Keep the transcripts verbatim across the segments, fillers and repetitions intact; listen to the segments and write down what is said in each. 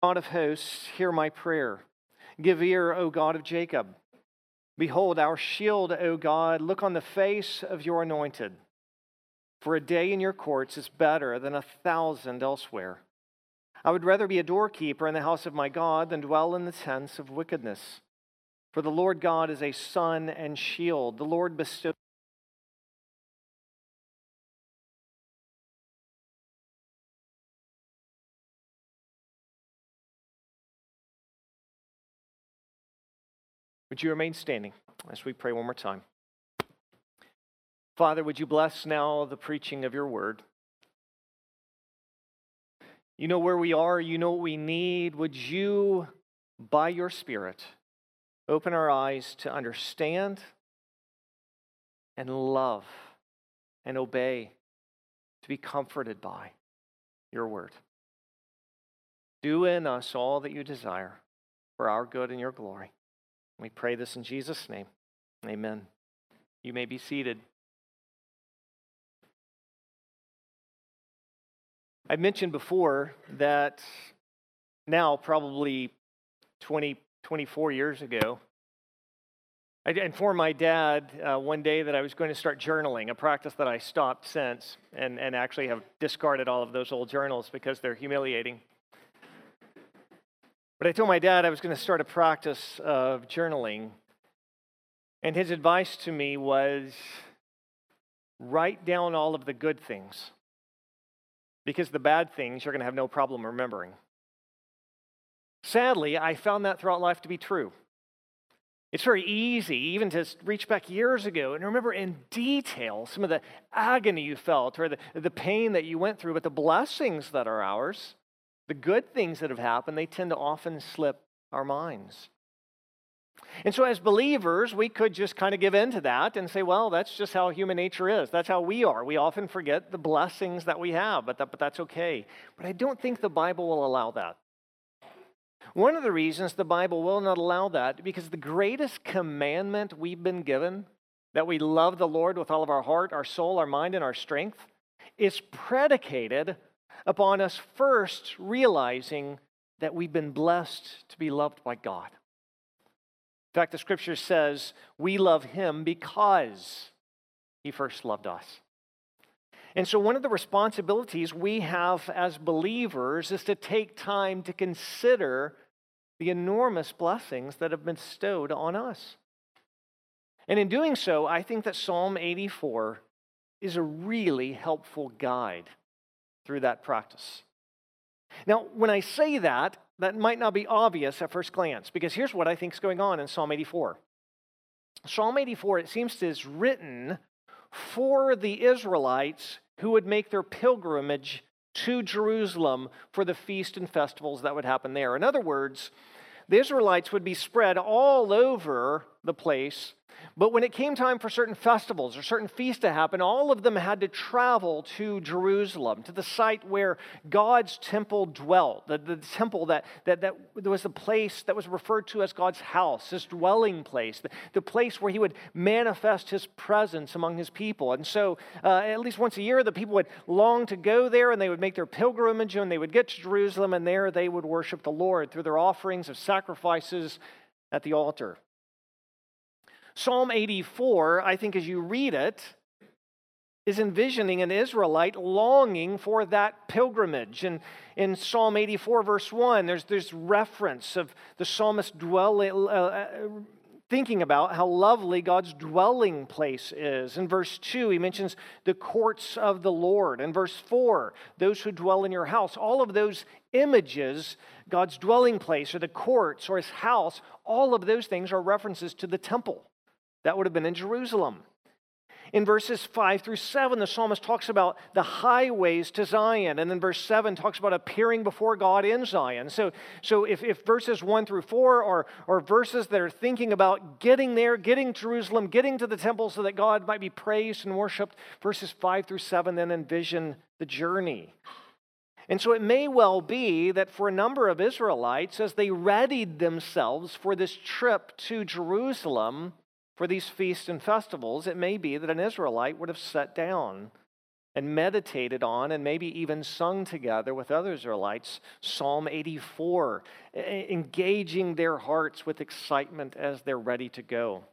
God of hosts, hear my prayer. Give ear, O God of Jacob. Behold, our shield, O God, look on the face of your anointed. For a day in your courts is better than a thousand elsewhere. I would rather be a doorkeeper in the house of my God than dwell in the tents of wickedness. For the Lord God is a sun and shield. The Lord bestows. Would you remain standing as we pray one more time? Father, would you bless now the preaching of your word? You know where we are, you know what we need. Would you, by your Spirit, open our eyes to understand and love and obey, to be comforted by your word. Do in us all that you desire for our good and your glory. We pray this in Jesus' name. Amen. You may be seated. I mentioned before that now, probably twenty, twenty-four years ago, I informed my dad uh, one day that I was going to start journaling, a practice that I stopped since, and, and actually have discarded all of those old journals because they're humiliating. But I told my dad I was going to start a practice of journaling, and his advice to me was, write down all of the good things, because the bad things you're going to have no problem remembering. Sadly, I found that throughout life to be true. It's very easy even to reach back years ago and remember in detail some of the agony you felt or the, the pain that you went through, but the blessings that are ours, the good things that have happened, they tend to often slip our minds. And so as believers, we could just kind of give in to that and say, well, that's just how human nature is. That's how we are. We often forget the blessings that we have, but, that, but that's okay. But I don't think the Bible will allow that. One of the reasons the Bible will not allow that, because the greatest commandment we've been given, that we love the Lord with all of our heart, our soul, our mind, and our strength, is predicated upon us first realizing that we've been blessed to be loved by God. In fact, the scripture says we love him because he first loved us. And so one of the responsibilities we have as believers is to take time to consider the enormous blessings that have been bestowed on us. And in doing so, I think that Psalm eighty-four is a really helpful guide through that practice. Now, when I say that, that might not be obvious at first glance, because here's what I think is going on in Psalm eighty-four. Psalm eighty-four, it seems to is written for the Israelites who would make their pilgrimage to Jerusalem for the feast and festivals that would happen there. In other words, the Israelites would be spread all over the place, but when it came time for certain festivals or certain feasts to happen, all of them had to travel to Jerusalem, to the site where God's temple dwelt, the, the temple that, that, that was the place that was referred to as God's house, his dwelling place, the, the place where he would manifest his presence among his people. And so uh, at least once a year, the people would long to go there, and they would make their pilgrimage, and they would get to Jerusalem, and there they would worship the Lord through their offerings of sacrifices at the altar. Psalm eighty-four, I think as you read it, is envisioning an Israelite longing for that pilgrimage. And in Psalm eighty-four, verse one, there's this reference of the psalmist dwelling, uh, thinking about how lovely God's dwelling place is. In verse two, he mentions the courts of the Lord. In verse four, those who dwell in your house. All of those images, God's dwelling place or the courts or his house, all of those things are references to the temple. That would have been in Jerusalem. In verses five through seven, the psalmist talks about the highways to Zion. And then verse seven talks about appearing before God in Zion. So, so if, if verses one through four are, are verses that are thinking about getting there, getting to Jerusalem, getting to the temple so that God might be praised and worshiped, verses five through seven then envision the journey. And so it may well be that for a number of Israelites, as they readied themselves for this trip to Jerusalem, for these feasts and festivals, it may be that an Israelite would have sat down and meditated on and maybe even sung together with other Israelites Psalm eighty-four, engaging their hearts with excitement as they're ready to go.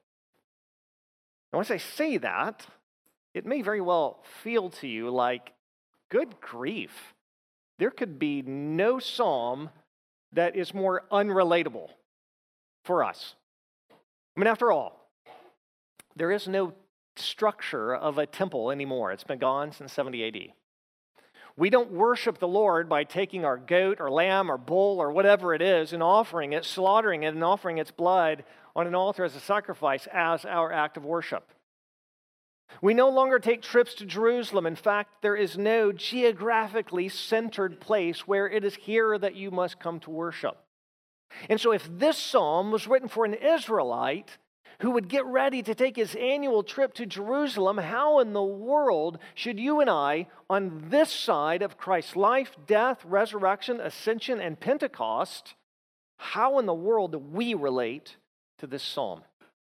And once I say that, it may very well feel to you like, good grief, there could be no psalm that is more unrelatable for us. I mean, after all, there is no structure of a temple anymore. It's been gone since seventy A D. We don't worship the Lord by taking our goat or lamb or bull or whatever it is and offering it, slaughtering it, and offering its blood on an altar as a sacrifice as our act of worship. We no longer take trips to Jerusalem. In fact, there is no geographically centered place where it is here that you must come to worship. And so if this psalm was written for an Israelite who would get ready to take his annual trip to Jerusalem, how in the world should you and I, on this side of Christ's life, death, resurrection, ascension, and Pentecost, how in the world do we relate to this psalm?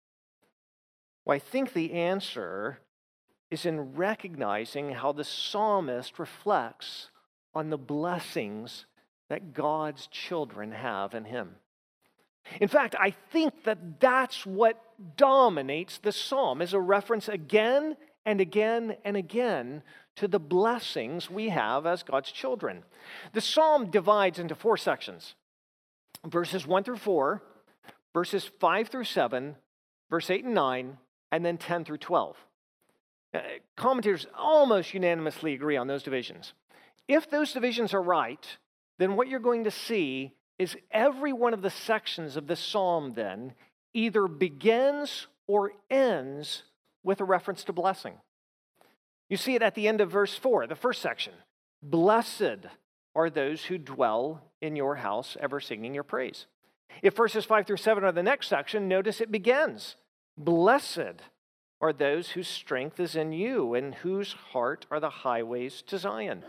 Well, I think the answer is in recognizing how the psalmist reflects on the blessings that God's children have in him. In fact, I think that that's what dominates the psalm, is a reference again and again and again to the blessings we have as God's children. The psalm divides into four sections: verses one through four, verses five through seven, verse eight and nine, and then ten through twelve. Uh, commentators almost unanimously agree on those divisions. If those divisions are right, then what you're going to see is every one of the sections of this psalm then either begins or ends with a reference to blessing. You see it at the end of verse four, the first section. Blessed are those who dwell in your house, ever singing your praise. If verses five through seven are the next section, notice it begins. Blessed are those whose strength is in you and whose heart are the highways to Zion.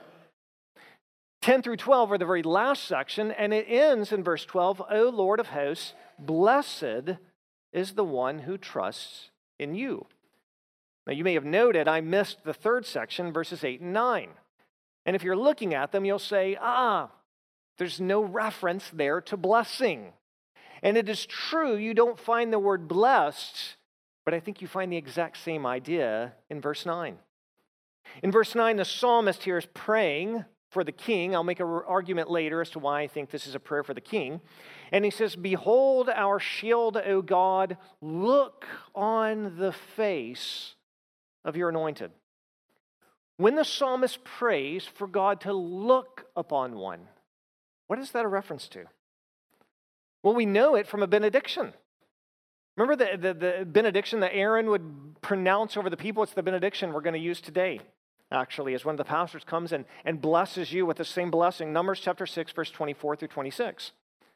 ten through twelve are the very last section, and it ends in verse twelve, O Lord of hosts, blessed is the one who trusts in you. Now, you may have noted I missed the third section, verses eight and nine. And if you're looking at them, you'll say, ah, there's no reference there to blessing. And it is true, you don't find the word blessed, but I think you find the exact same idea in verse nine. In verse nine, the psalmist here is praying for the king. I'll make an argument later as to why I think this is a prayer for the king. And he says, behold our shield, O God, look on the face of your anointed. When the psalmist prays for God to look upon one, what is that a reference to? Well, we know it from a benediction. Remember the, the, the benediction that Aaron would pronounce over the people? It's the benediction we're going to use today, actually, as one of the pastors comes and, and blesses you with the same blessing. Numbers chapter six, verse twenty-four through twenty-six.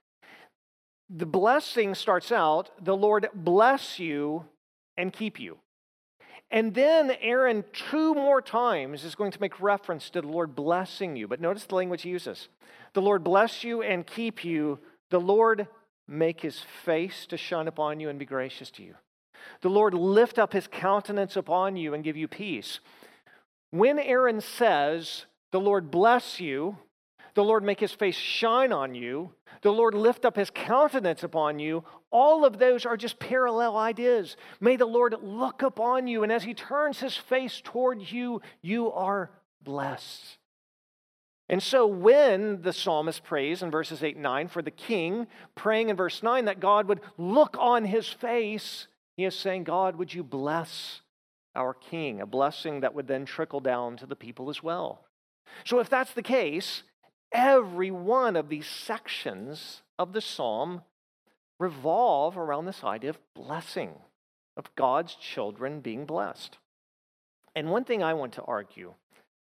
The blessing starts out, the Lord bless you and keep you. And then Aaron, two more times, is going to make reference to the Lord blessing you. But notice the language he uses. The Lord bless you and keep you. The Lord make his face to shine upon you and be gracious to you. The Lord lift up his countenance upon you and give you peace. When Aaron says, the Lord bless you, the Lord make his face shine on you, the Lord lift up his countenance upon you, all of those are just parallel ideas. May the Lord look upon you, and as he turns his face toward you, you are blessed. And so when the psalmist prays in verses eight and nine for the king, praying in verse nine that God would look on his face, he is saying, God, would you bless our king? A blessing that would then trickle down to the people as well. So if that's the case, every one of these sections of the psalm revolve around this idea of blessing, of God's children being blessed. And one thing I want to argue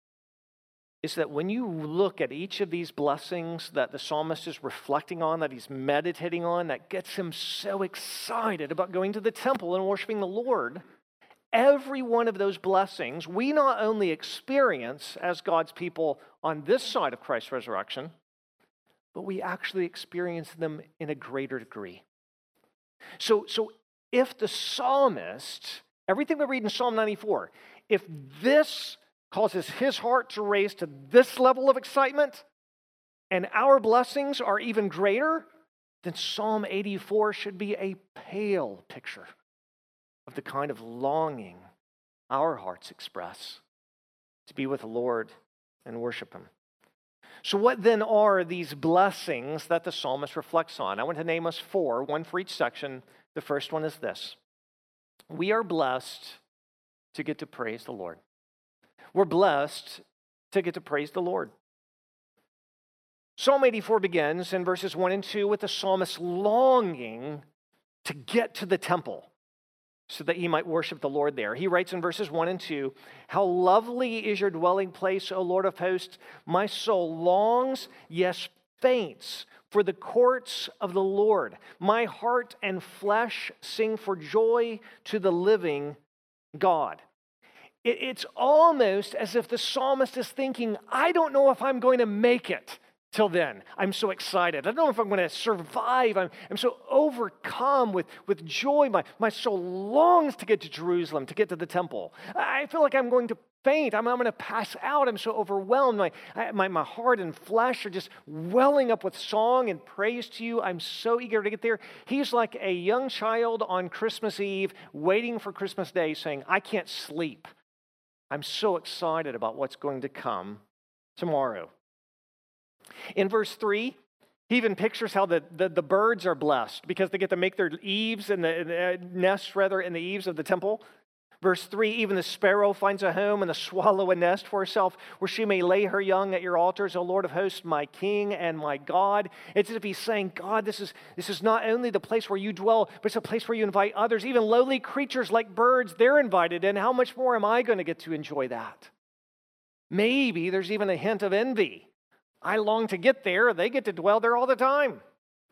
is that when you look at each of these blessings that the psalmist is reflecting on, that he's meditating on, that gets him so excited about going to the temple and worshiping the Lord, every one of those blessings we not only experience as God's people on this side of Christ's resurrection, but we actually experience them in a greater degree. So, so if the psalmist, everything we read in Psalm ninety-four, if this causes his heart to raise to this level of excitement, and our blessings are even greater, then Psalm eighty-four should be a pale picture of the kind of longing our hearts express to be with the Lord and worship him. So what then are these blessings that the psalmist reflects on? I want to name us four, one for each section. The first one is this: we are blessed to get to praise the Lord. We're blessed to get to praise the Lord. Psalm eighty-four begins in verses one and two with the psalmist longing to get to the temple so that he might worship the Lord there. He writes in verses one and two, "How lovely is your dwelling place, O Lord of hosts! My soul longs, yes, faints, for the courts of the Lord. My heart and flesh sing for joy to the living God." It, it's almost as if the psalmist is thinking, I don't know if I'm going to make it till then. I'm so excited. I don't know if I'm going to survive. I'm, I'm so overcome with, with joy. My, my soul longs to get to Jerusalem, to get to the temple. I feel like I'm going to faint. I'm, I'm going to pass out. I'm so overwhelmed. My, my, my heart and flesh are just welling up with song and praise to you. I'm so eager to get there. He's like a young child on Christmas Eve waiting for Christmas Day saying, I can't sleep. I'm so excited about what's going to come tomorrow. In verse three, he even pictures how the, the, the birds are blessed because they get to make their eaves and the, the nests rather in the eaves of the temple. Verse three, even the sparrow finds a home and the swallow a nest for herself where she may lay her young at your altars, O Lord of hosts, my King and my God. It's as if he's saying, God, this is, this is not only the place where you dwell, but it's a place where you invite others. Even lowly creatures like birds, they're invited in. How much more am I going to get to enjoy that? Maybe there's even a hint of envy. I long to get there. They get to dwell there all the time.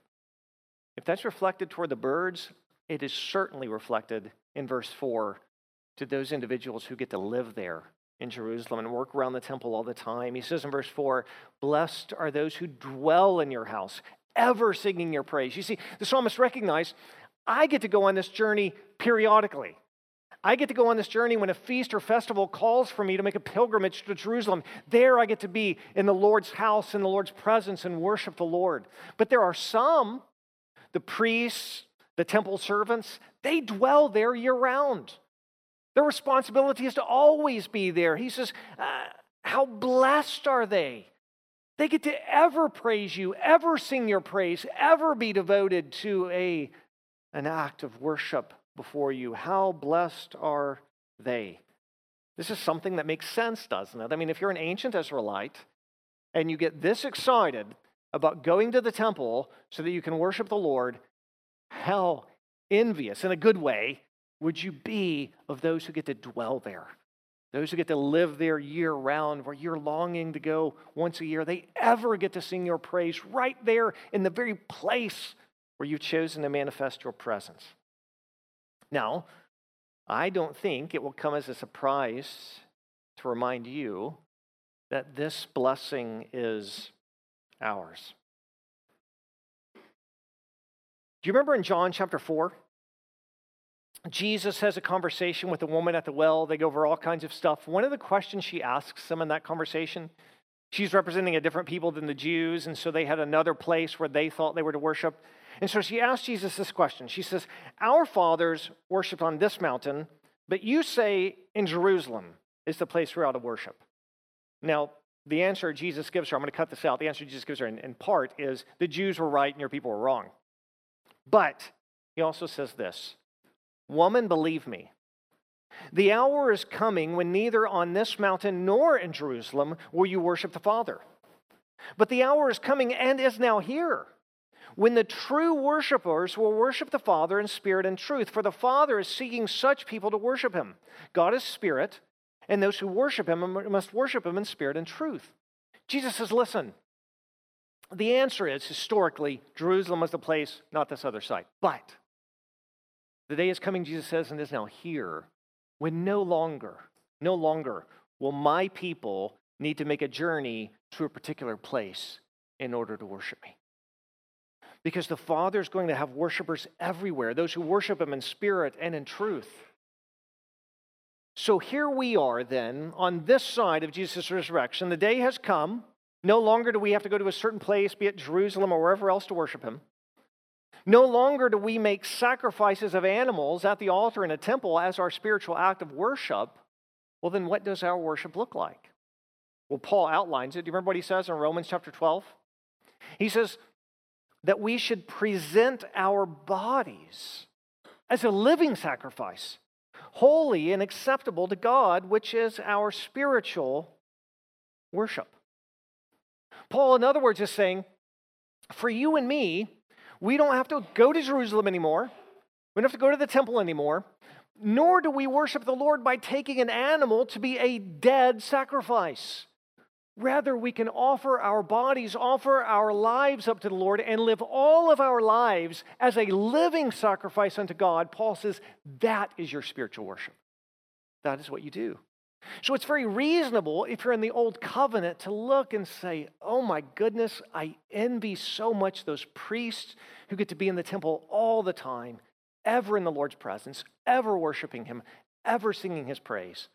If that's reflected toward the birds, it is certainly reflected in verse four to those individuals who get to live there in Jerusalem and work around the temple all the time. He says in verse four, blessed are those who dwell in your house, ever singing your praise. You see, the psalmist recognized, I get to go on this journey periodically. I get to go on this journey when a feast or festival calls for me to make a pilgrimage to Jerusalem. There I get to be in the Lord's house, in the Lord's presence, and worship the Lord. But there are some, the priests, the temple servants, they dwell there year-round. Their responsibility is to always be there. He says, uh, how blessed are they? They get to ever praise you, ever sing your praise, ever be devoted to a, an act of worship before you. How blessed are they? This is something that makes sense, doesn't it? I mean, if you're an ancient Israelite and you get this excited about going to the temple so that you can worship the Lord, how envious, in a good way, would you be of those who get to dwell there? Those who get to live there year-round, where you're longing to go once a year. They ever get to sing your praise right there in the very place where you've chosen to manifest your presence. Now, I don't think it will come as a surprise to remind you that this blessing is ours. Do you remember in John chapter four? Jesus has a conversation with a woman at the well. They go over all kinds of stuff. One of the questions she asks him in that conversation, she's representing a different people than the Jews, and so they had another place where they thought they were to worship. And so she asked Jesus this question. She says, our fathers worshiped on this mountain, but you say in Jerusalem is the place we ought to worship. Now, the answer Jesus gives her, I'm going to cut this out, the answer Jesus gives her in, in part is the Jews were right and your people were wrong. But he also says this, woman, believe me, the hour is coming when neither on this mountain nor in Jerusalem will you worship the Father. But the hour is coming and is now here, when the true worshipers will worship the Father in spirit and truth. For the Father is seeking such people to worship him. God is spirit, and those who worship him must worship him in spirit and truth. Jesus says, listen, the answer is, historically, Jerusalem was the place, not this other site. But the day is coming, Jesus says, and is now here, when no longer, no longer will my people need to make a journey to a particular place in order to worship me. Because the Father is going to have worshipers everywhere, those who worship him in spirit and in truth. So here we are then on this side of Jesus' resurrection. The day has come. No longer do we have to go to a certain place, be it Jerusalem or wherever else, to worship him. No longer do we make sacrifices of animals at the altar in a temple as our spiritual act of worship. Well, then what does our worship look like? Well, Paul outlines it. Do you remember what he says in Romans chapter twelve? He says that we should present our bodies as a living sacrifice, holy and acceptable to God, which is our spiritual worship. Paul, in other words, is saying, for you and me, we don't have to go to Jerusalem anymore. We don't have to go to the temple anymore. Nor do we worship the Lord by taking an animal to be a dead sacrifice. Rather, we can offer our bodies, offer our lives up to the Lord, and live all of our lives as a living sacrifice unto God. Paul says that is your spiritual worship. That is what you do. So it's very reasonable, if you're in the old covenant, to look and say, oh my goodness, I envy so much those priests who get to be in the temple all the time, ever in the Lord's presence, ever worshiping him, ever singing his praise.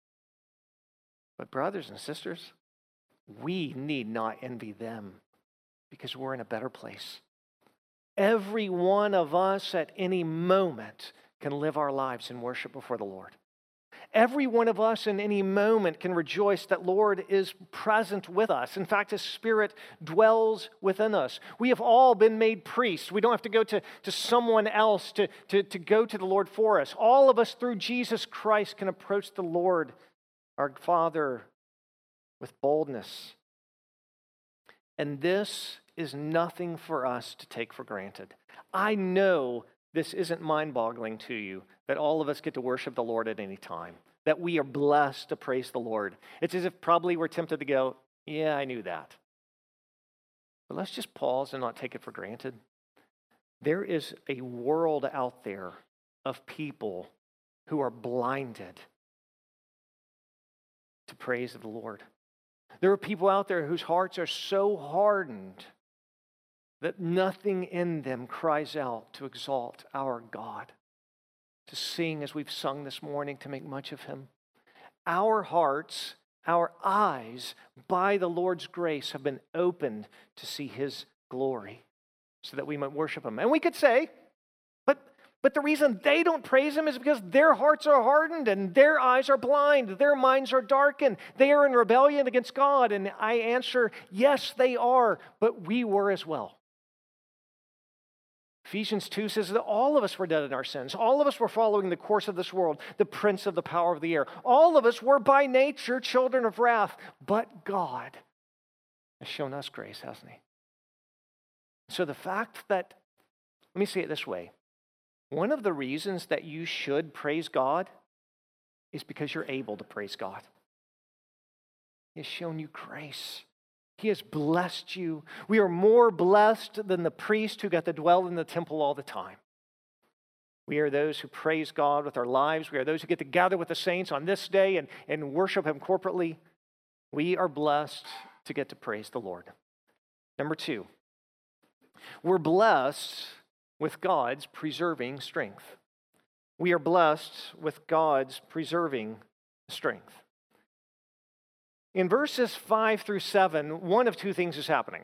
But brothers and sisters, we need not envy them because we're in a better place. Every one of us at any moment can live our lives in worship before the Lord. Every one of us in any moment can rejoice that Lord is present with us. In fact, his Spirit dwells within us. We have all been made priests. We don't have to go to, to someone else to, to, to go to the Lord for us. All of us through Jesus Christ can approach the Lord, our Father, with boldness. And this is nothing for us to take for granted. I know this isn't mind-boggling to you, that all of us get to worship the Lord at any time, that we are blessed to praise the Lord. It's as if probably we're tempted to go, yeah, I knew that. But let's just pause and not take it for granted. There is a world out there of people who are blinded to praise of the Lord. There are people out there whose hearts are so hardened that nothing in them cries out to exalt our God, to sing as we've sung this morning, to make much of him. Our hearts, our eyes, by the Lord's grace, have been opened to see his glory so that we might worship him. And we could say, but, but the reason they don't praise him is because their hearts are hardened and their eyes are blind, their minds are darkened, they are in rebellion against God. And I answer, yes, they are, but we were as well. Ephesians two says that all of us were dead in our sins. All of us were following the course of this world, the prince of the power of the air. All of us were by nature children of wrath, but God has shown us grace, hasn't he? So the fact that, let me say it this way, one of the reasons that you should praise God is because you're able to praise God. He has shown you grace. He has blessed you. We are more blessed than the priest who got to dwell in the temple all the time. We are those who praise God with our lives. We are those who get to gather with the saints on this day and, and worship him corporately. We are blessed to get to praise the Lord. Number two, we're blessed with God's preserving strength. We are blessed with God's preserving strength. In verses five through seven, one of two things is happening.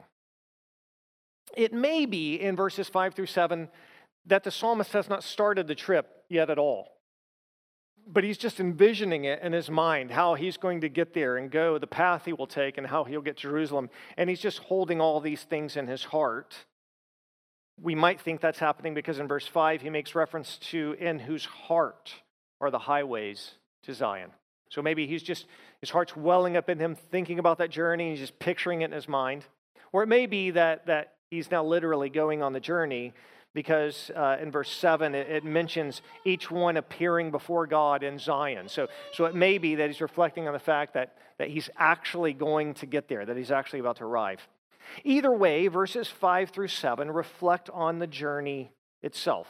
It may be in verses five through seven that the psalmist has not started the trip yet at all. But he's just envisioning it in his mind, how he's going to get there and go, the path he will take, and how he'll get to Jerusalem. And he's just holding all these things in his heart. We might think that's happening because in verse five, he makes reference to in whose heart are the highways to Zion. So maybe he's just, his heart's welling up in him, thinking about that journey, and he's just picturing it in his mind. Or it may be that, that he's now literally going on the journey because uh, in verse seven, it, it mentions each one appearing before God in Zion. So, so it may be that he's reflecting on the fact that, that he's actually going to get there, that he's actually about to arrive. Either way, verses five through seven reflect on the journey itself.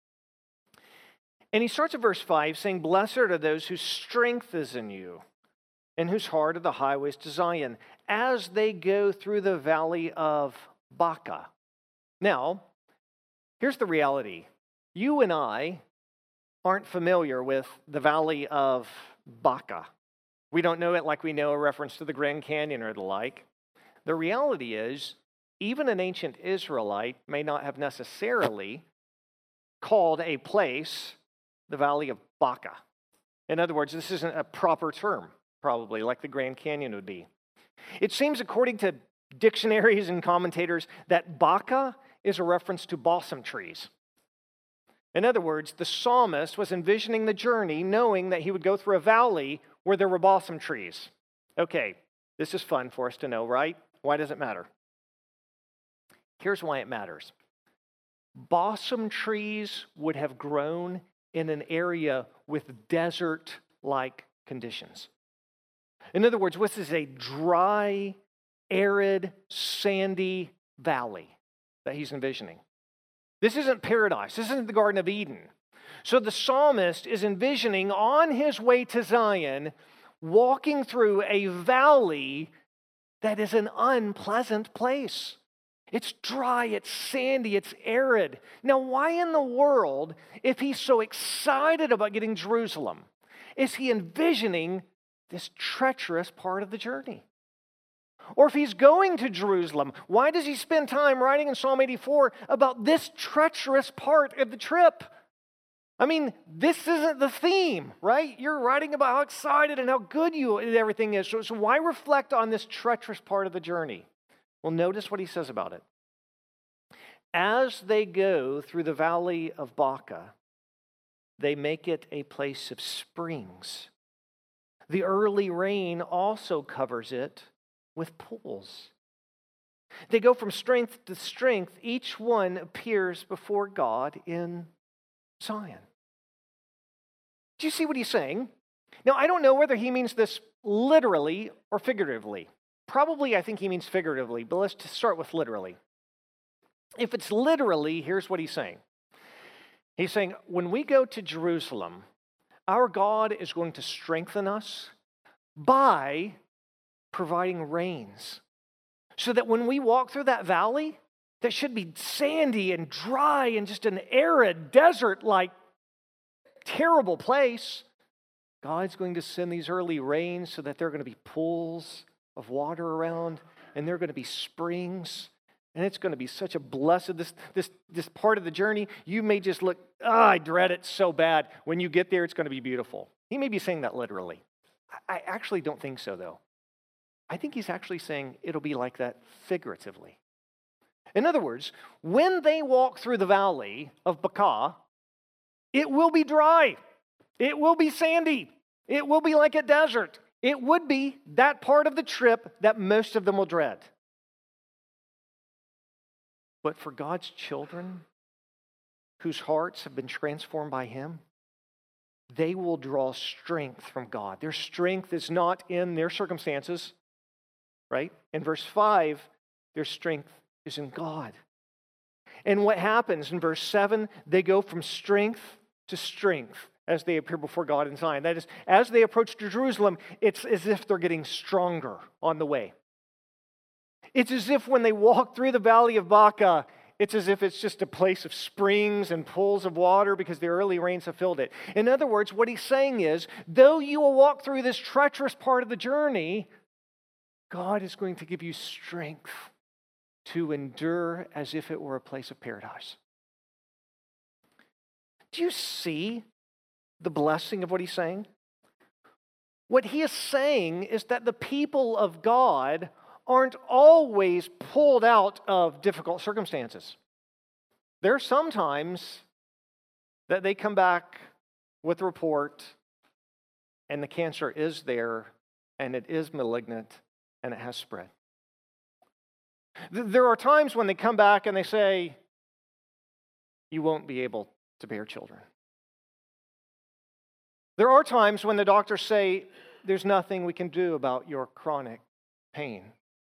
And he starts at verse five saying, "Blessed are those whose strength is in you, and whose heart are the highways to Zion, as they go through the valley of Baca." Now, here's the reality. You and I aren't familiar with the valley of Baca. We don't know it like we know a reference to the Grand Canyon or the like. The reality is, even an ancient Israelite may not have necessarily called a place the Valley of Baca. In other words, this isn't a proper term, probably, like the Grand Canyon would be. It seems, according to dictionaries and commentators, that Baca is a reference to balsam trees. In other words, the psalmist was envisioning the journey knowing that he would go through a valley where there were balsam trees. Okay, this is fun for us to know, right? Why does it matter? Here's why it matters. Balsam trees would have grown in an area with desert-like conditions. In other words, this is a dry, arid, sandy valley that he's envisioning. This isn't paradise. This isn't the Garden of Eden. So the psalmist is envisioning on his way to Zion, walking through a valley that is an unpleasant place. It's dry, it's sandy, it's arid. Now, why in the world, if he's so excited about getting Jerusalem, is he envisioning this treacherous part of the journey? Or if he's going to Jerusalem, why does he spend time writing in Psalm eighty-four about this treacherous part of the trip? I mean, this isn't the theme, right? You're writing about how excited and how good you everything is. So, so why reflect on this treacherous part of the journey? Well, notice what he says about it. As they go through the valley of Baca, they make it a place of springs. The early rain also covers it with pools. They go from strength to strength. Each one appears before God in Zion. Do you see what he's saying? Now, I don't know whether he means this literally or figuratively. Probably, I think he means figuratively, but let's just start with literally. If it's literally, here's what he's saying. He's saying, when we go to Jerusalem, our God is going to strengthen us by providing rains, so that when we walk through that valley, that should be sandy and dry and just an arid, desert-like, terrible place, God's going to send these early rains so that there are going to be pools of water around, and there are going to be springs, and it's going to be such a blessed, this, this, this part of the journey, you may just look, oh, I dread it so bad. When you get there, it's going to be beautiful. He may be saying that literally. I actually don't think so, though. I think he's actually saying it'll be like that figuratively. In other words, when they walk through the valley of Baca, it will be dry. It will be sandy. It will be like a desert. It would be that part of the trip that most of them will dread. But for God's children, whose hearts have been transformed by Him, they will draw strength from God. Their strength is not in their circumstances, right? In verse five, their strength is in God. And what happens in verse seven, they go from strength to strength as they appear before God in Zion. That is, as they approach Jerusalem, it's as if they're getting stronger on the way. It's as if when they walk through the valley of Baca, it's as if it's just a place of springs and pools of water because the early rains have filled it. In other words, what he's saying is, though you will walk through this treacherous part of the journey, God is going to give you strength to endure as if it were a place of paradise. Do you see the blessing of what he's saying? What he is saying is that the people of God aren't always pulled out of difficult circumstances. There are some times that they come back with a report and the cancer is there and it is malignant and it has spread. There are times when they come back and they say, you won't be able to bear children. There are times when the doctors say, there's nothing we can do about your chronic pain.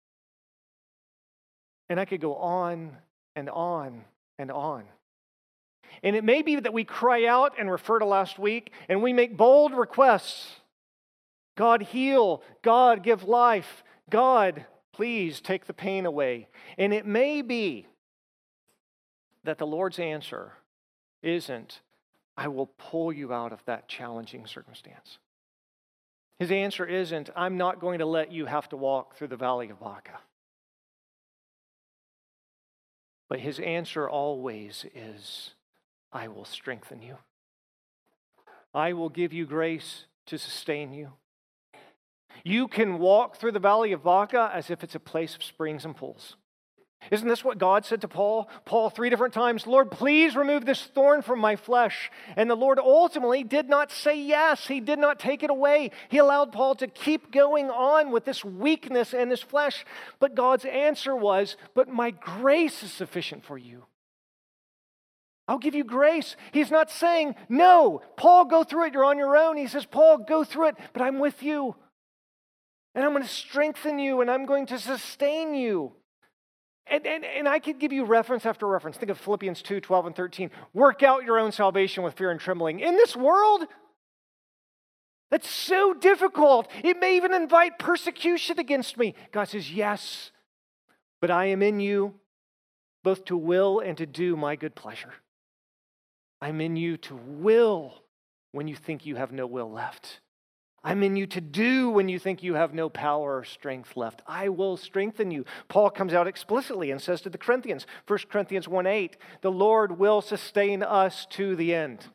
And I could go on and on and on. And it may be that we cry out and refer to last week, and we make bold requests. God, heal. God, give life. God, please take the pain away. And it may be that the Lord's answer isn't, I will pull you out of that challenging circumstance. His answer isn't, I'm not going to let you have to walk through the valley of Baca. But his answer always is, I will strengthen you. I will give you grace to sustain you. You can walk through the valley of Baca as if it's a place of springs and pools. Isn't this what God said to Paul? Paul, three different times, Lord, please remove this thorn from my flesh. And the Lord ultimately did not say yes. He did not take it away. He allowed Paul to keep going on with this weakness in his flesh. But God's answer was, but my grace is sufficient for you. I'll give you grace. He's not saying, no, Paul, go through it. You're on your own. He says, Paul, go through it, but I'm with you. And I'm going to strengthen you, and I'm going to sustain you. And, and, and I could give you reference after reference. Think of Philippians two, twelve and thirteen. Work out your own salvation with fear and trembling. In this world, that's so difficult. It may even invite persecution against me. God says, yes, but I am in you both to will and to do my good pleasure. I'm in you to will when you think you have no will left. I'm in you to do when you think you have no power or strength left. I will strengthen you. Paul comes out explicitly and says to the Corinthians, First Corinthians one eight, the Lord will sustain us to the end.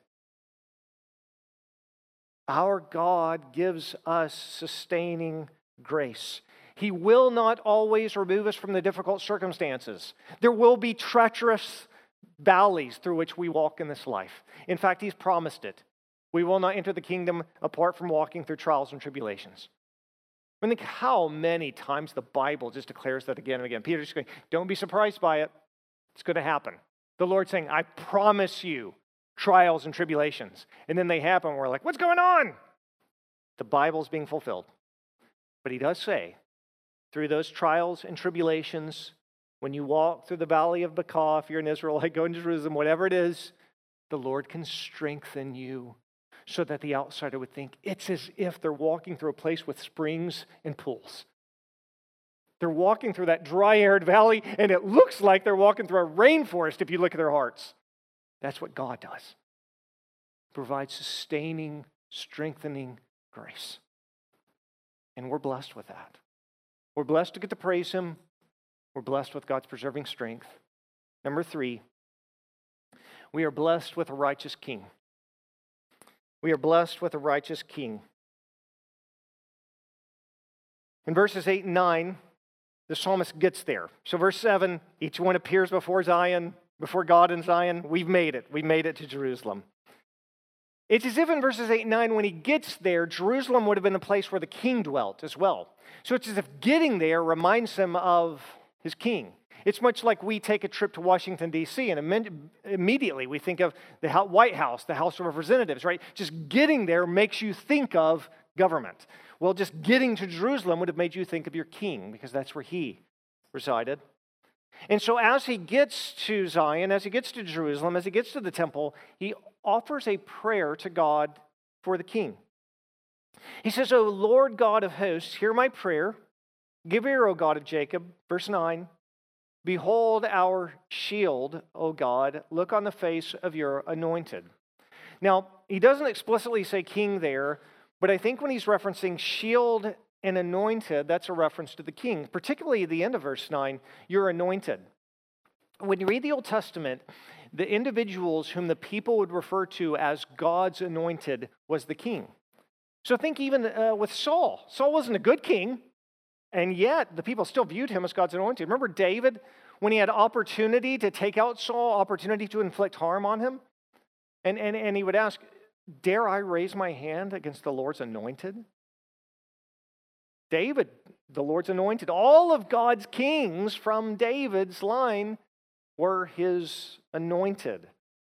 Our God gives us sustaining grace. He will not always remove us from the difficult circumstances. There will be treacherous valleys through which we walk in this life. In fact, He's promised it. We will not enter the kingdom apart from walking through trials and tribulations. I think how many times the Bible just declares that again and again. Peter's just going, don't be surprised by it. It's going to happen. The Lord's saying, I promise you trials and tribulations. And then they happen. We're like, what's going on? The Bible's being fulfilled. But He does say, through those trials and tribulations, when you walk through the valley of Baca, if you're in Israel, like going to Jerusalem, whatever it is, the Lord can strengthen you. So that the outsider would think it's as if they're walking through a place with springs and pools. They're walking through that dry-arid valley, and it looks like they're walking through a rainforest if you look at their hearts. That's what God does. He provides sustaining, strengthening grace. And we're blessed with that. We're blessed to get to praise Him. We're blessed with God's preserving strength. Number three, we are blessed with a righteous King. We are blessed with a righteous King. In verses eight and nine, the psalmist gets there. So verse seven, each one appears before Zion, before God in Zion. We've made it. We made it to Jerusalem. It's as if in verses eight and nine, when he gets there, Jerusalem would have been a place where the king dwelt as well. So it's as if getting there reminds him of his king. It's much like we take a trip to Washington, D C, and immediately we think of the White House, the House of Representatives, right? Just getting there makes you think of government. Well, just getting to Jerusalem would have made you think of your king, because that's where he resided. And so as he gets to Zion, as he gets to Jerusalem, as he gets to the temple, he offers a prayer to God for the king. He says, O Lord God of hosts, hear my prayer. Give ear, O God of Jacob. Verse nine. Behold our shield, O God. Look on the face of your anointed. Now, he doesn't explicitly say king there, but I think when he's referencing shield and anointed, that's a reference to the king, particularly at the end of verse nine, you're anointed. When you read the Old Testament, the individuals whom the people would refer to as God's anointed was the king. So think even uh, with Saul. Saul wasn't a good king. And yet, the people still viewed him as God's anointed. Remember David, when he had opportunity to take out Saul, opportunity to inflict harm on him? And, and, and he would ask, dare I raise my hand against the Lord's anointed? David, the Lord's anointed. All of God's kings from David's line were his anointed.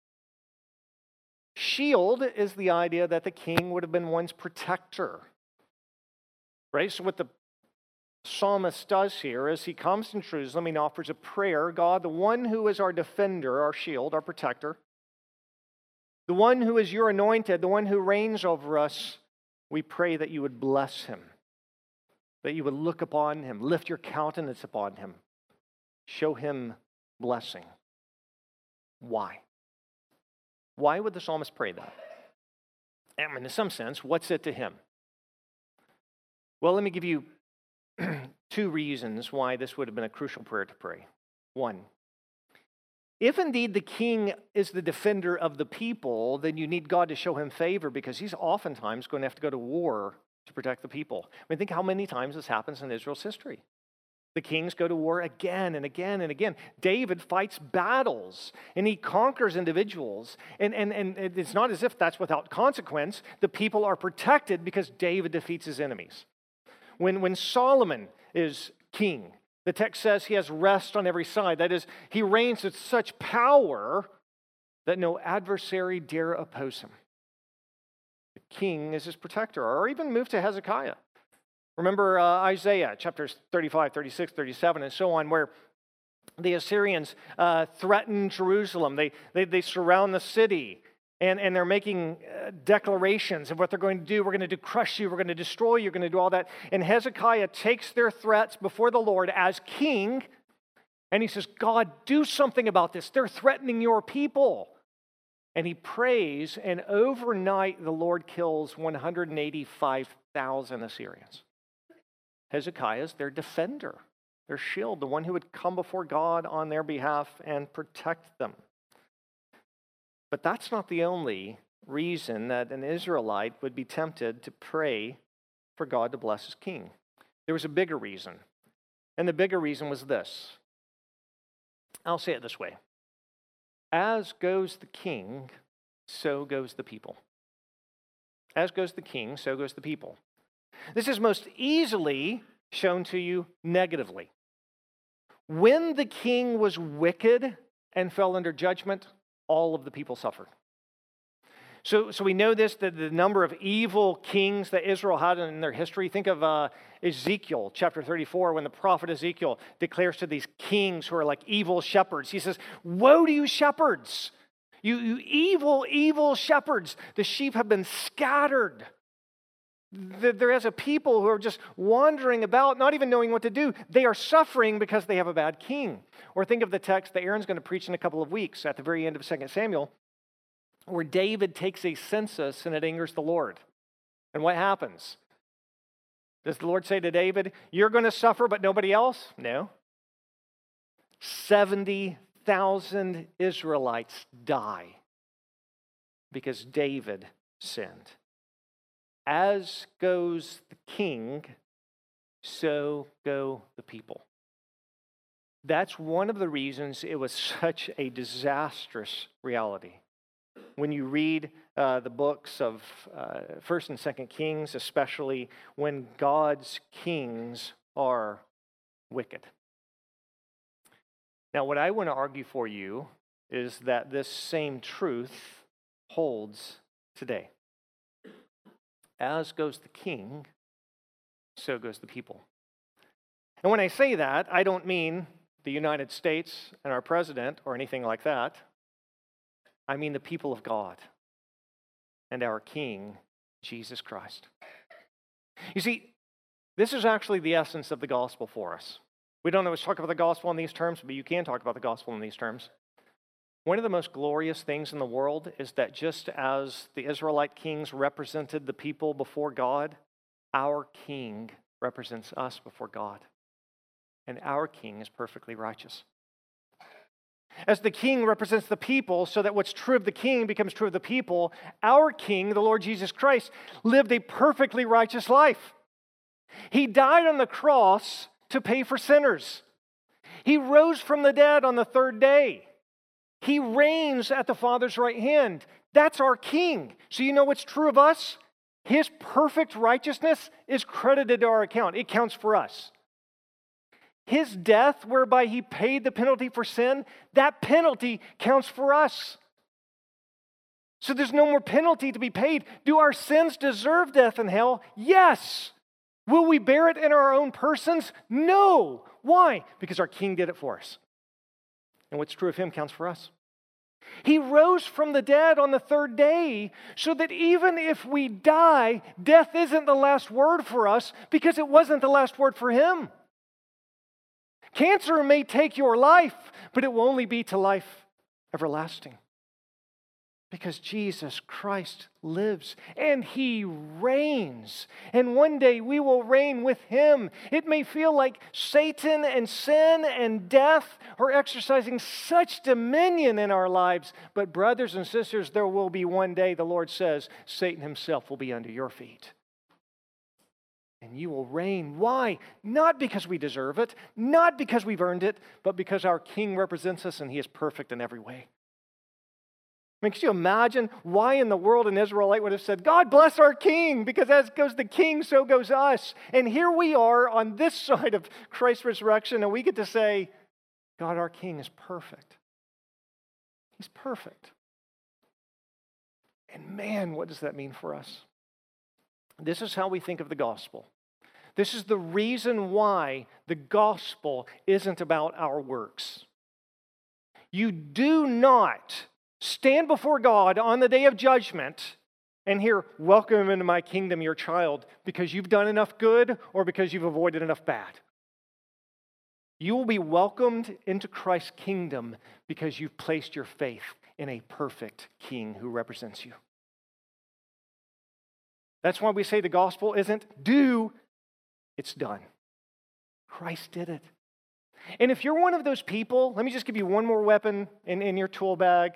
Shield is the idea that the king would have been one's protector. Right? So what the psalmist does here is he comes to Jerusalem and offers a prayer. God, the one who is our defender, our shield, our protector, the one who is your anointed, the one who reigns over us, we pray that you would bless him, that you would look upon him, lift your countenance upon him, show him blessing. Why? Why would the psalmist pray that? I mean, in some sense, what's it to him? Well, let me give you two reasons why this would have been a crucial prayer to pray. One, if indeed the king is the defender of the people, then you need God to show him favor because he's oftentimes going to have to go to war to protect the people. I mean, think how many times this happens in Israel's history. The kings go to war again and again and again. David fights battles and he conquers individuals. And, and, and it's not as if that's without consequence. The people are protected because David defeats his enemies. When, when Solomon is king, the text says he has rest on every side. That is, he reigns with such power that no adversary dare oppose him. The king is his protector. Or even move to Hezekiah. Remember uh, Isaiah chapters thirty-five, thirty-six, thirty-seven, and so on, where the Assyrians uh, threaten Jerusalem. They, they, they surround the city, and, and they're making uh, declarations of what they're going to do. We're going to do crush you. We're going to destroy you. We're going to do all that. And Hezekiah takes their threats before the Lord as king, and he says, God, do something about this. They're threatening your people. And he prays, and overnight the Lord kills one hundred eighty-five thousand Assyrians. Hezekiah is their defender, their shield, the one who would come before God on their behalf and protect them. But that's not the only reason that an Israelite would be tempted to pray for God to bless his king. There was a bigger reason, and the bigger reason was this. I'll say it this way. As goes the king, so goes the people. As goes the king, so goes the people. This is most easily shown to you negatively. When the king was wicked and fell under judgment, all of the people suffered. So, so we know this, that the number of evil kings that Israel had in their history. Think of uh, Ezekiel chapter thirty-four, when the prophet Ezekiel declares to these kings who are like evil shepherds. He says, woe to you shepherds, you, you evil, evil shepherds. The sheep have been scattered. There is a people who are just wandering about, not even knowing what to do. They are suffering because they have a bad king. Or think of the text that Aaron's going to preach in a couple of weeks at the very end of Second Samuel, where David takes a census and it angers the Lord. And what happens? Does the Lord say to David, you're going to suffer but nobody else? No. seventy thousand Israelites die because David sinned. As goes the king, so go the people. That's one of the reasons it was such a disastrous reality. When you read uh, the books of uh, First and Second Kings, especially when God's kings are wicked. Now, what I want to argue for you is that this same truth holds today. As goes the king, so goes the people. And when I say that, I don't mean the United States and our president or anything like that. I mean the people of God and our King, Jesus Christ. You see, this is actually the essence of the gospel for us. We don't always talk about the gospel in these terms, but you can talk about the gospel in these terms. One of the most glorious things in the world is that just as the Israelite kings represented the people before God, our King represents us before God. And our King is perfectly righteous. As the King represents the people so that what's true of the King becomes true of the people, our King, the Lord Jesus Christ, lived a perfectly righteous life. He died on the cross to pay for sinners. He rose from the dead on the third day. He reigns at the Father's right hand. That's our King. So you know what's true of us? His perfect righteousness is credited to our account. It counts for us. His death, whereby he paid the penalty for sin, that penalty counts for us. So there's no more penalty to be paid. Do our sins deserve death and hell? Yes. Will we bear it in our own persons? No. Why? Because our King did it for us. And what's true of him counts for us. He rose from the dead on the third day so that even if we die, death isn't the last word for us because it wasn't the last word for him. Cancer may take your life, but it will only be to life everlasting. Because Jesus Christ lives and He reigns. And one day we will reign with Him. It may feel like Satan and sin and death are exercising such dominion in our lives. But brothers and sisters, there will be one day, the Lord says, Satan himself will be under your feet. And you will reign. Why? Not because we deserve it, not because we've earned it, but because our King represents us and He is perfect in every way. I mean, could you imagine why in the world an Israelite would have said, God bless our king, because as goes the king, so goes us. And here we are on this side of Christ's resurrection, and we get to say, God, our king is perfect. He's perfect. And man, what does that mean for us? This is how we think of the gospel. This is the reason why the gospel isn't about our works. You do not stand before God on the day of judgment and hear, welcome into my kingdom, your child, because you've done enough good or because you've avoided enough bad. You will be welcomed into Christ's kingdom because you've placed your faith in a perfect king who represents you. That's why we say the gospel isn't do, it's done. Christ did it. And if you're one of those people, let me just give you one more weapon in, in your tool bag.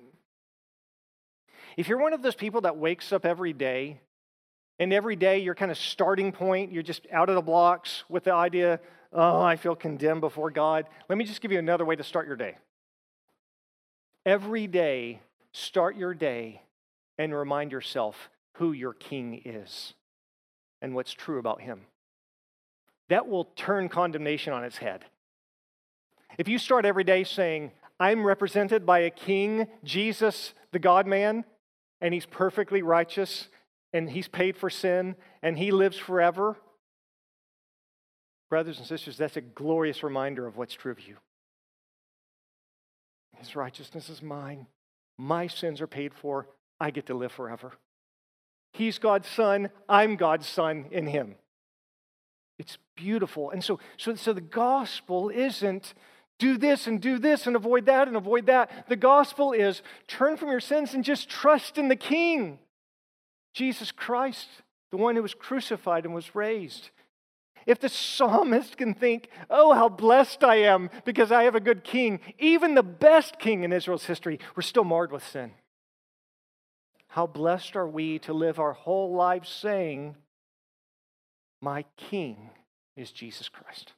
If you're one of those people that wakes up every day, and every day your kind of starting point, you're just out of the blocks with the idea, oh, I feel condemned before God. Let me just give you another way to start your day. Every day, start your day and remind yourself who your king is and what's true about him. That will turn condemnation on its head. If you start every day saying, I'm represented by a king, Jesus, the God-man, and he's perfectly righteous, and he's paid for sin, and he lives forever. Brothers and sisters, that's a glorious reminder of what's true of you. His righteousness is mine. My sins are paid for. I get to live forever. He's God's son. I'm God's son in him. It's beautiful. And so, so, so the gospel isn't do this and do this and avoid that and avoid that. The gospel is turn from your sins and just trust in the King, Jesus Christ, the one who was crucified and was raised. If the psalmist can think, oh, how blessed I am because I have a good king, even the best king in Israel's history were still marred with sin. How blessed are we to live our whole lives saying, my king is Jesus Christ.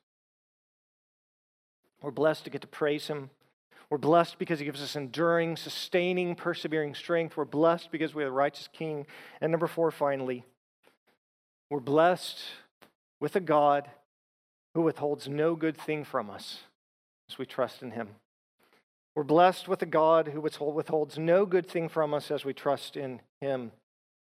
We're blessed to get to praise him. We're blessed because he gives us enduring, sustaining, persevering strength. We're blessed because we have a righteous king. And number four, finally, we're blessed with a God who withholds no good thing from us as we trust in him. We're blessed with a God who withholds no good thing from us as we trust in him.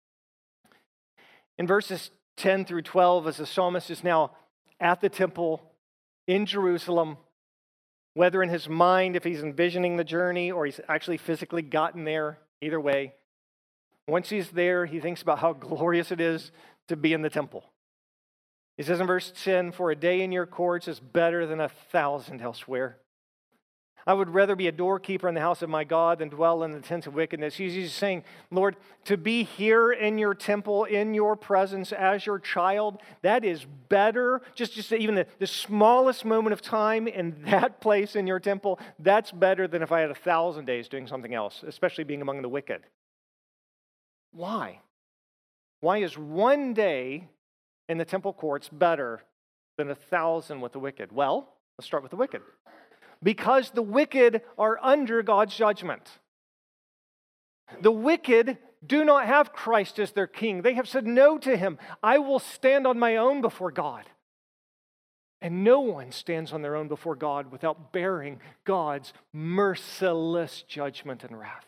In verses ten through twelve, as the psalmist is now at the temple in Jerusalem, whether in his mind, if he's envisioning the journey, or he's actually physically gotten there, either way, once he's there, he thinks about how glorious it is to be in the temple. He says in verse ten, for a day in your courts is better than a thousand elsewhere. I would rather be a doorkeeper in the house of my God than dwell in the tents of wickedness. He's saying, Lord, to be here in your temple, in your presence as your child, that is better. Just, just even the, the smallest moment of time in that place in your temple, that's better than if I had a thousand days doing something else, especially being among the wicked. Why? Why is one day in the temple courts better than a thousand with the wicked? Well, let's start with the wicked. Because the wicked are under God's judgment. The wicked do not have Christ as their king. They have said no to him. I will stand on my own before God. And no one stands on their own before God without bearing God's merciless judgment and wrath.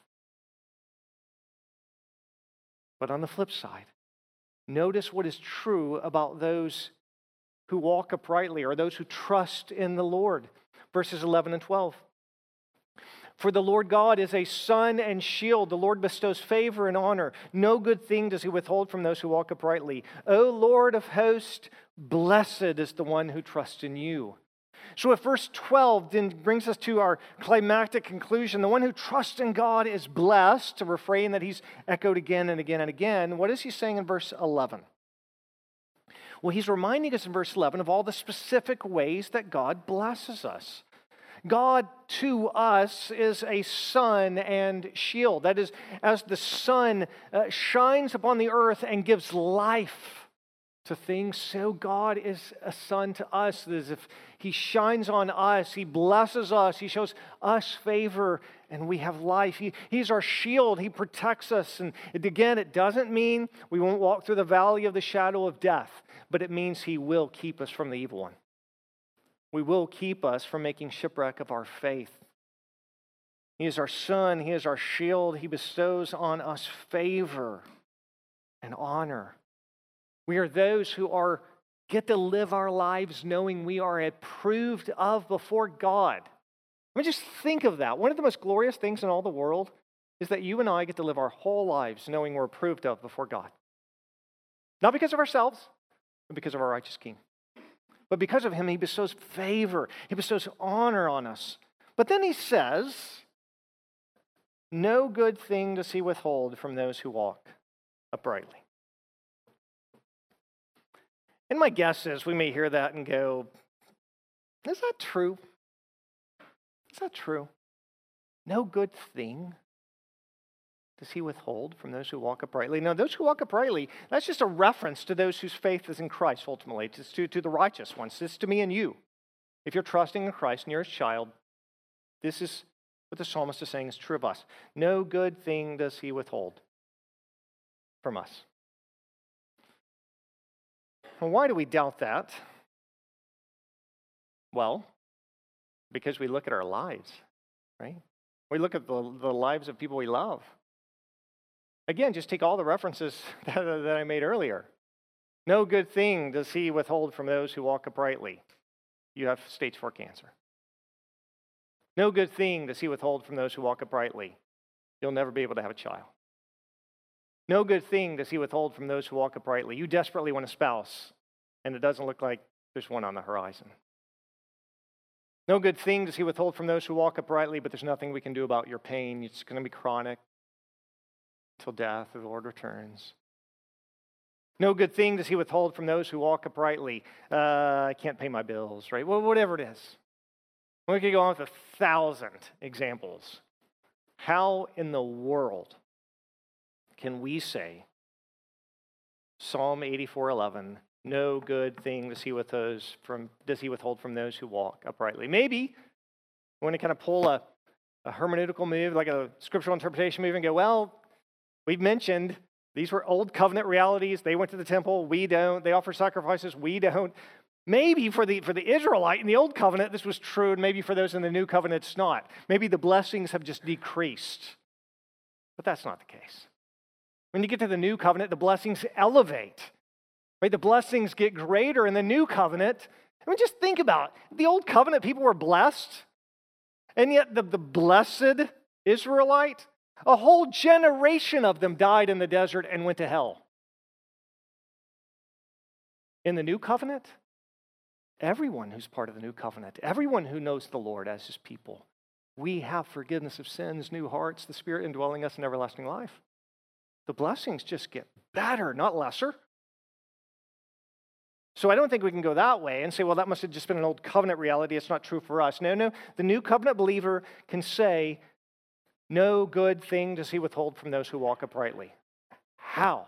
But on the flip side, notice what is true about those who walk uprightly or those who trust in the Lord. Verses eleven and twelve. For the Lord God is a sun and shield. The Lord bestows favor and honor. No good thing does he withhold from those who walk uprightly. O Lord of hosts, blessed is the one who trusts in you. So if verse twelve then brings us to our climactic conclusion, the one who trusts in God is blessed, a refrain that he's echoed again and again and again, what is he saying in verse eleven? Well, he's reminding us in verse eleven of all the specific ways that God blesses us. God to us is a sun and shield. That is, as the sun uh, shines upon the earth and gives life to things, so God is a sun to us. As if he shines on us, he blesses us, he shows us favor, and we have life. He, he's our shield, he protects us. And it, again, it doesn't mean we won't walk through the valley of the shadow of death, but it means he will keep us from the evil one. We will keep us from making shipwreck of our faith. He is our sun, he is our shield, he bestows on us favor and honor. We are those who are get to live our lives knowing we are approved of before God. I mean, just think of that. One of the most glorious things in all the world is that you and I get to live our whole lives knowing we're approved of before God. Not because of ourselves, but because of our righteous King. But because of him, he bestows favor. He bestows honor on us. But then he says, no good thing does he withhold from those who walk uprightly. And my guess is we may hear that and go, is that true? Is that true? No good thing does he withhold from those who walk uprightly? Now, those who walk uprightly, that's just a reference to those whose faith is in Christ, ultimately. It's to, to the righteous ones. It's to me and you. If you're trusting in Christ and you're his child, this is what the psalmist is saying is true of us. No good thing does he withhold from us. Well, why do we doubt that? Well, because we look at our lives, right? We look at the, the lives of people we love. Again, just take all the references that, that I made earlier. No good thing does he withhold from those who walk uprightly. You have stage four cancer. No good thing does he withhold from those who walk uprightly. You'll never be able to have a child. No good thing does he withhold from those who walk uprightly. You desperately want a spouse, and it doesn't look like there's one on the horizon. No good thing does he withhold from those who walk uprightly, but there's nothing we can do about your pain. It's going to be chronic until death or the Lord returns. No good thing does he withhold from those who walk uprightly. Uh, I can't pay my bills, right? Well, whatever it is. We could go on with a thousand examples. How in the world can we say Psalm eighty-four eleven, no good thing does he withhold from does he withhold from those who walk uprightly? Maybe you want to kind of pull a, a hermeneutical move, like a scriptural interpretation move, and go, well, we've mentioned these were old covenant realities. They went to the temple. We don't. They offer sacrifices. We don't. Maybe for the for the Israelite in the old covenant, this was true, and maybe for those in the new covenant, it's not. Maybe the blessings have just decreased. But that's not the case. When you get to the new covenant, the blessings elevate. Right? The blessings get greater in the new covenant. I mean, just think about it. The old covenant, people were blessed. And yet the, the blessed Israelite, a whole generation of them died in the desert and went to hell. In the new covenant, everyone who's part of the new covenant, everyone who knows the Lord as his people, we have forgiveness of sins, new hearts, the Spirit indwelling us in everlasting life. The blessings just get better, not lesser. So I don't think we can go that way and say, well, that must have just been an old covenant reality. It's not true for us. No, no. The new covenant believer can say, no good thing does he withhold from those who walk uprightly. How?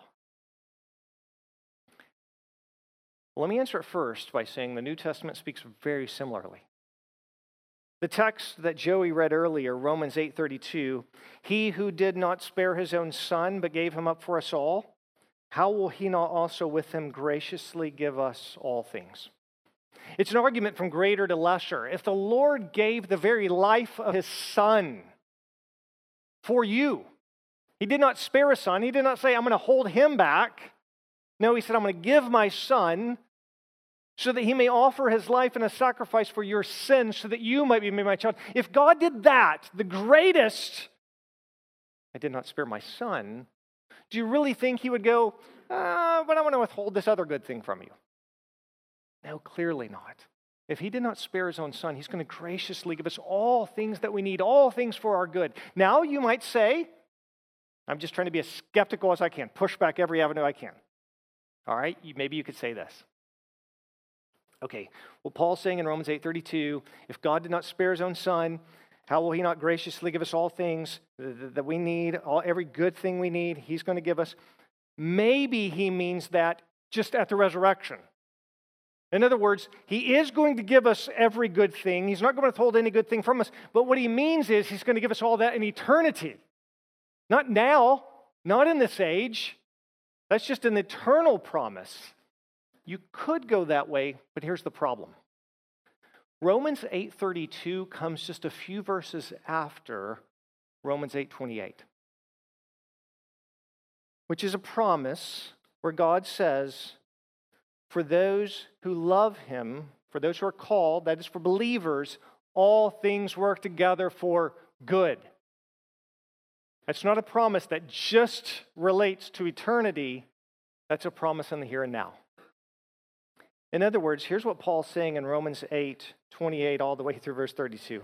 Well, let me answer it first by saying the New Testament speaks very similarly. The text that Joey read earlier, Romans eight thirty-two, he who did not spare his own son but gave him up for us all, how will he not also with him graciously give us all things? It's an argument from greater to lesser. If the Lord gave the very life of his son for you, he did not spare his son. He did not say, I'm going to hold him back. No, he said, I'm going to give my son so that he may offer his life in a sacrifice for your sins so that you might be made my child. If God did that, the greatest, I did not spare my son, do you really think he would go, uh, but I want to withhold this other good thing from you? No, clearly not. if he did not spare his own son, he's going to graciously give us all things that we need, all things for our good. Now you might say, I'm just trying to be as skeptical as I can, push back every avenue I can. All right, maybe you could say this. Okay, well, Paul's saying in Romans eight thirty-two, if God did not spare his own son, how will he not graciously give us all things that we need, all every good thing we need, he's going to give us? Maybe he means that just at the resurrection. In other words, he is going to give us every good thing. He's not going to withhold any good thing from us. But what he means is he's going to give us all that in eternity. Not now, not in this age. That's just an eternal promise. You could go that way, but here's the problem. Romans eight thirty-two comes just a few verses after Romans eight twenty-eight, which is a promise where God says, for those who love him, for those who are called, that is for believers, all things work together for good. That's not a promise that just relates to eternity. That's a promise in the here and now. In other words, here's what Paul's saying in Romans eight twenty-eight all the way through verse thirty-two.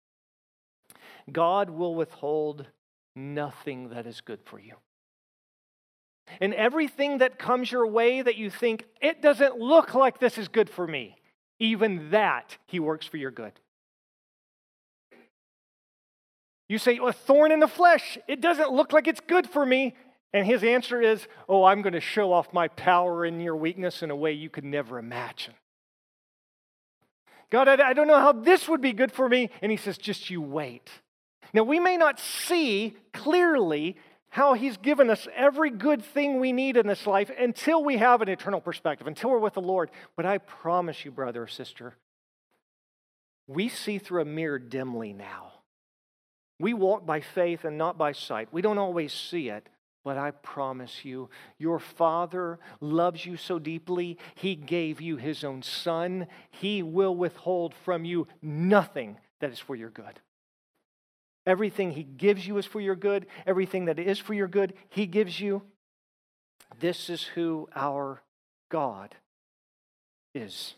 God will withhold nothing that is good for you. And everything that comes your way that you think, it doesn't look like this is good for me, even that he works for your good. You say, a thorn in the flesh, it doesn't look like it's good for me. And his answer is, oh, I'm going to show off my power in your weakness in a way you could never imagine. God, I, I don't know how this would be good for me. And he says, just you wait. Now, we may not see clearly how he's given us every good thing we need in this life until we have an eternal perspective, until we're with the Lord. But I promise you, brother or sister, we see through a mirror dimly now. We walk by faith and not by sight. We don't always see it, but I promise you, your Father loves you so deeply, he gave you his own Son. He will withhold from you nothing that is for your good. Everything he gives you is for your good. Everything that is for your good, he gives you. This is who our God is.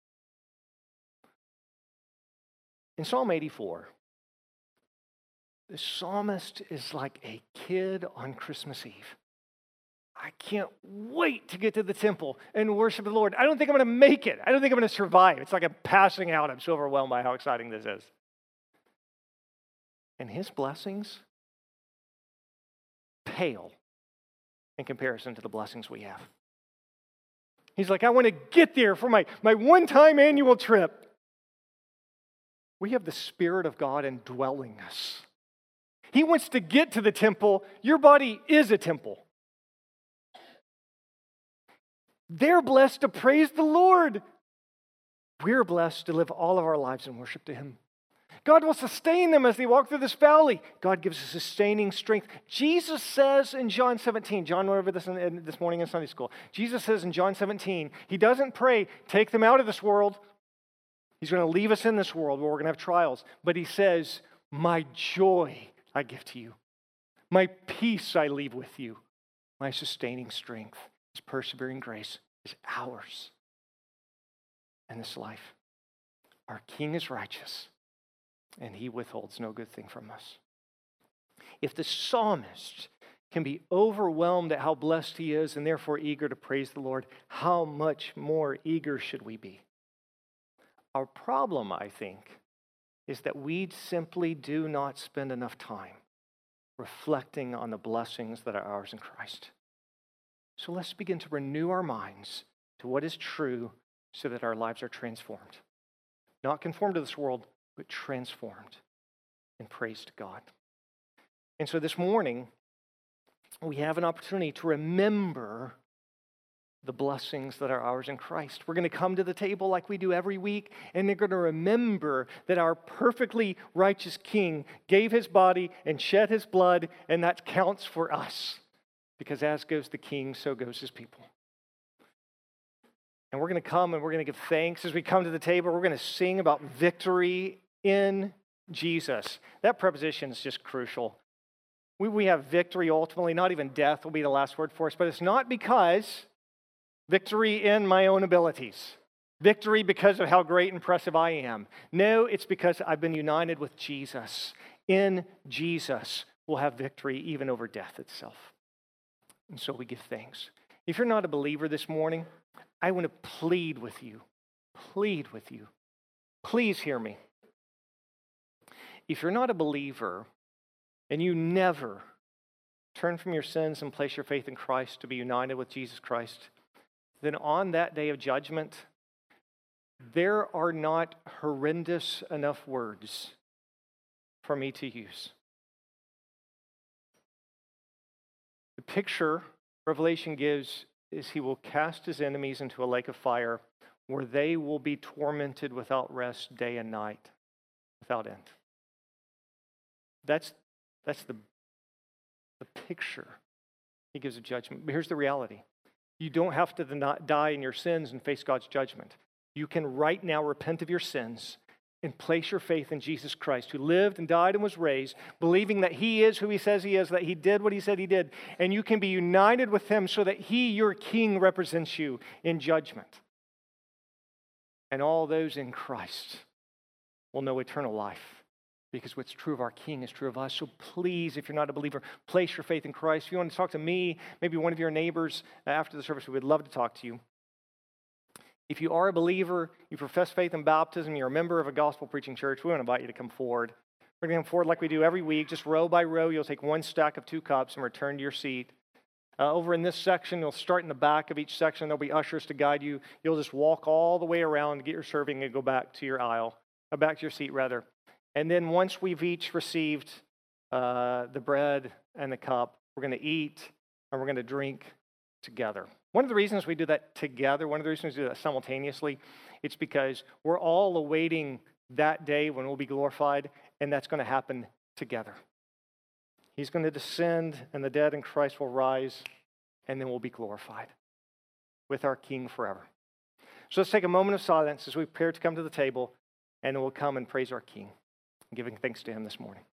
In Psalm eighty-four, the psalmist is like a kid on Christmas Eve. I can't wait to get to the temple and worship the Lord. I don't think I'm going to make it. I don't think I'm going to survive. It's like I'm passing out. I'm so overwhelmed by how exciting this is. And his blessings pale in comparison to the blessings we have. He's like, I want to get there for my, my one-time annual trip. We have the Spirit of God indwelling us. He wants to get to the temple. Your body is a temple. They're blessed to praise the Lord. We're blessed to live all of our lives in worship to him. God will sustain them as they walk through this valley. God gives us sustaining strength. Jesus says in John seventeen, John went over this in, in, this morning in Sunday school. Jesus says in John seventeen, he doesn't pray, take them out of this world. He's going to leave us in this world where we're going to have trials. But he says, my joy I give to you. My peace I leave with you. My sustaining strength, his persevering grace is ours in this life. Our King is righteous, and he withholds no good thing from us. If the psalmist can be overwhelmed at how blessed he is and therefore eager to praise the Lord, how much more eager should we be? Our problem, I think, is that we simply do not spend enough time reflecting on the blessings that are ours in Christ. So let's begin to renew our minds to what is true so that our lives are transformed. Not conformed to this world, but transformed in praise to God. And so this morning, we have an opportunity to remember the blessings that are ours in Christ. We're going to come to the table like we do every week, and they're going to remember that our perfectly righteous King gave his body and shed his blood, and that counts for us. Because as goes the King, so goes his people. And we're going to come and we're going to give thanks as we come to the table. We're going to sing about victory in Jesus. That preposition is just crucial. We, we have victory ultimately, not even death will be the last word for us, but it's not because victory in my own abilities. Victory because of how great and impressive I am. No, it's because I've been united with Jesus. In Jesus, we'll have victory even over death itself. And so we give thanks. If you're not a believer this morning, I want to plead with you. Plead with you. Please hear me. If you're not a believer and you never turn from your sins and place your faith in Christ to be united with Jesus Christ, then on that day of judgment, there are not horrendous enough words for me to use. The picture Revelation gives is he will cast his enemies into a lake of fire where they will be tormented without rest day and night, without end. That's, that's the, the picture he gives of judgment. But here's the reality. You don't have to not die in your sins and face God's judgment. You can right now repent of your sins and place your faith in Jesus Christ, who lived and died and was raised, believing that he is who he says he is, that he did what he said he did, and you can be united with him so that he, your king, represents you in judgment. And all those in Christ will know eternal life, because what's true of our King is true of us. So please, if you're not a believer, place your faith in Christ. If you want to talk to me, maybe one of your neighbors after the service, we would love to talk to you. If you are a believer, you profess faith in baptism, you're a member of a gospel-preaching church, we want to invite you to come forward. We're going to come forward like we do every week, just row by row. You'll take one stack of two cups and return to your seat. Uh, over in this section, you'll start in the back of each section. There'll be ushers to guide you. You'll just walk all the way around, get your serving, and go back to your aisle, or back to your seat, rather. And then once we've each received uh, the bread and the cup, we're going to eat and we're going to drink together. One of the reasons we do that together, one of the reasons we do that simultaneously, it's because we're all awaiting that day when we'll be glorified, and that's going to happen together. He's going to descend, and the dead in Christ will rise, and then we'll be glorified with our King forever. So let's take a moment of silence as we prepare to come to the table, and then we'll come and praise our King, giving thanks to him this morning.